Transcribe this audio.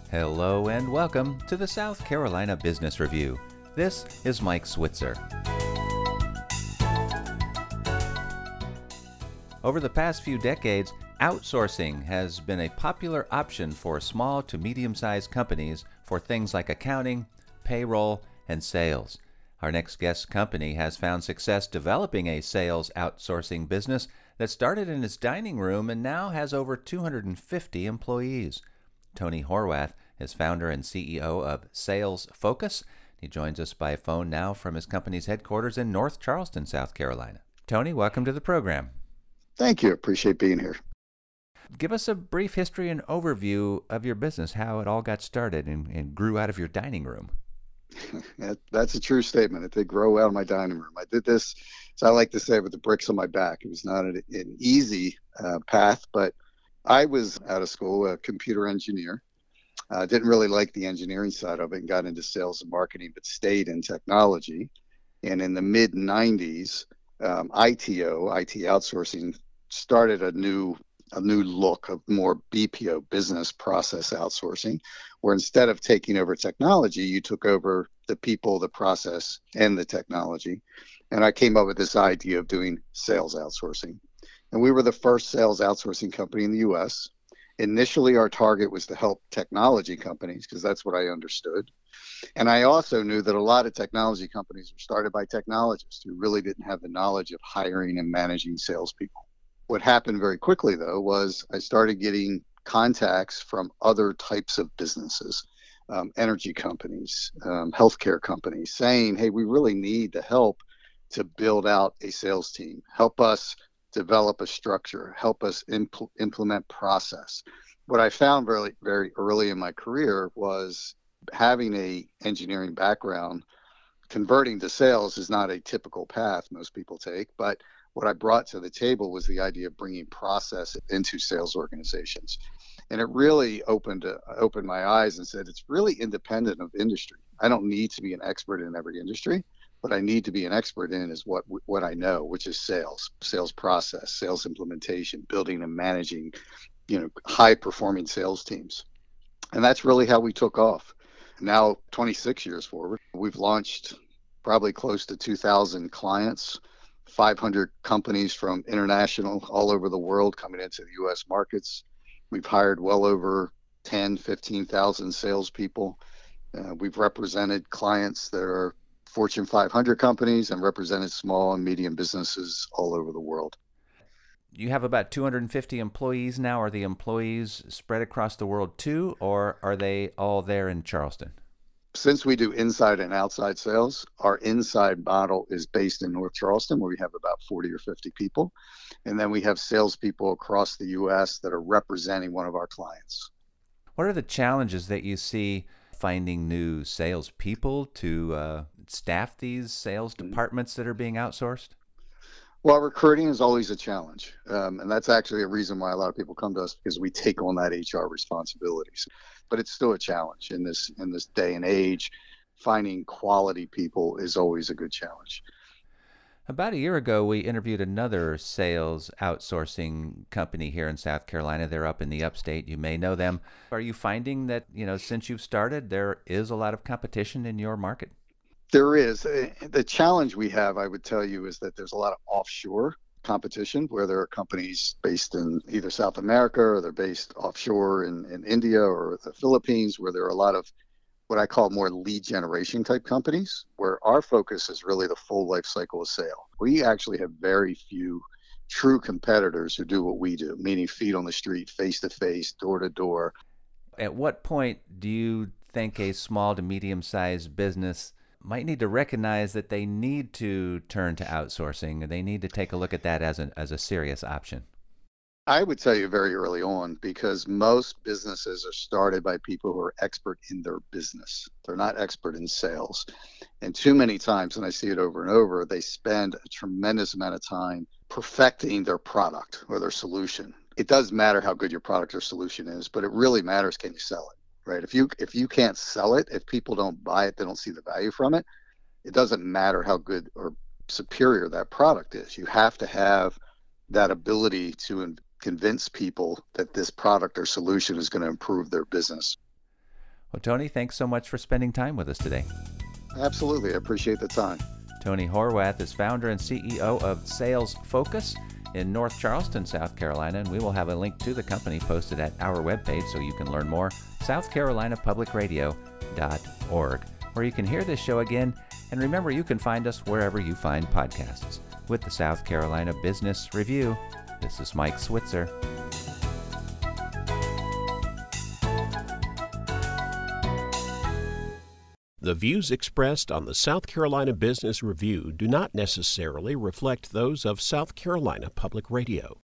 Hello and welcome to the South Carolina Business Review. This is Mike Switzer. Over the past few decades, outsourcing has been a popular option for small to medium-sized companies for things like accounting, payroll, and sales. Our next guest company has found success developing a sales outsourcing business that started in its dining room and now has over 250 employees. Tony Horwath is founder and CEO of Sales Focus. He joins us by phone now from his company's headquarters in North Charleston, South Carolina. Tony, welcome to the program. Thank you. Appreciate being here. Give us a brief history and overview of your business, how it all got started and grew out of your dining room. That's a true statement. It did grow out of my dining room. I did this, as I like to say, with the bricks on my back. It was not an easy path, but I was out of school, a computer engineer. Didn't really like the engineering side of it and got into sales and marketing, but stayed in technology. And in the mid-90s, ITO, IT outsourcing, started a new look of more BPO, business process outsourcing, where instead of taking over technology, you took over the people, the process, and the technology. And I came up with this idea of doing sales outsourcing. And we were the first sales outsourcing company in the U.S. Initially, our target was to help technology companies because that's what I understood. And I also knew that a lot of technology companies were started by technologists who really didn't have the knowledge of hiring and managing salespeople. What happened very quickly, though, was I started getting contacts from other types of businesses, energy companies, healthcare companies, saying, hey, we really need the help to build out a sales team. Help us develop a structure, help us implement process. What I found very, very early in my career was having a engineering background, converting to sales is not a typical path most people take, but what I brought to the table was the idea of bringing process into sales organizations. And it really opened my eyes and said, it's really independent of industry. I don't need to be an expert in every industry. What I need to be an expert in is what I know, which is sales process, sales implementation, building and managing, high performing sales teams. And that's really how we took off. Now, 26 years forward, we've launched probably close to 2,000 clients, 500 companies from international all over the world coming into the U.S. markets. We've hired well over 15,000 salespeople. We've represented clients that are Fortune 500 companies and represented small and medium businesses all over the world. You have about 250 employees now. Are the employees spread across the world too, or are they all there in Charleston? Since we do inside and outside sales, our inside model is based in North Charleston, where we have about 40 or 50 people. And then we have salespeople across the U.S. that are representing one of our clients. What are the challenges that you see finding new salespeople to staff these sales departments that are being outsourced? Well, recruiting is always a challenge. And that's actually a reason why a lot of people come to us, because we take on that HR responsibilities. But it's still a challenge in this day and age. Finding quality people is always a good challenge. About a year ago, we interviewed another sales outsourcing company here in South Carolina. They're up in the upstate. You may know them. Are you finding that, since you've started, there is a lot of competition in your market? There is. The challenge we have, I would tell you, is that there's a lot of offshore competition where there are companies based in either South America or they're based offshore in India or the Philippines, where there are a lot of what I call more lead generation type companies, where our focus is really the full life cycle of sale. We actually have very few true competitors who do what we do, meaning feet on the street, face to face, door to door. At what point do you think a small to medium sized business might need to recognize that they need to turn to outsourcing, or they need to take a look at that as a serious option? I would tell you very early on, because most businesses are started by people who are expert in their business. They're not expert in sales. And too many times, and I see it over and over, they spend a tremendous amount of time perfecting their product or their solution. It does matter how good your product or solution is, but it really matters, can you sell it, right? If you can't sell it, if people don't buy it, they don't see the value from it, it doesn't matter how good or superior that product is. You have to have that ability to convince people that this product or solution is going to improve their business. Well, Tony, thanks so much for spending time with us today. Absolutely. I appreciate the time. Tony Horwath is founder and CEO of Sales Focus in North Charleston, South Carolina, and we will have a link to the company posted at our webpage so you can learn more, southcarolinapublicradio.org, where you can hear this show again. And remember, you can find us wherever you find podcasts. With the South Carolina Business Review, this is Mike Switzer. The views expressed on the South Carolina Business Review do not necessarily reflect those of South Carolina Public Radio.